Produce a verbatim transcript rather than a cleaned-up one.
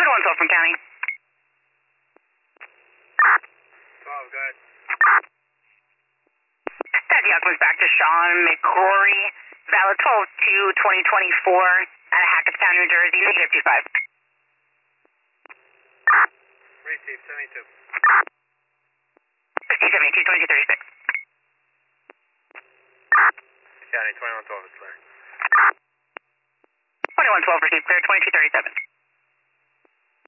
twenty-one twelve from county. twelve, go ahead. Taxi comes back to Sean McCrory, valid twelve two twenty twenty-four at Hackettstown, New Jersey, negative two five. Receive, seventy-two. Receive seventy-two, twenty-two thirty-six. County, twenty-one twelve is clear. twenty-one twelve received clear, twenty-two thirty-seven.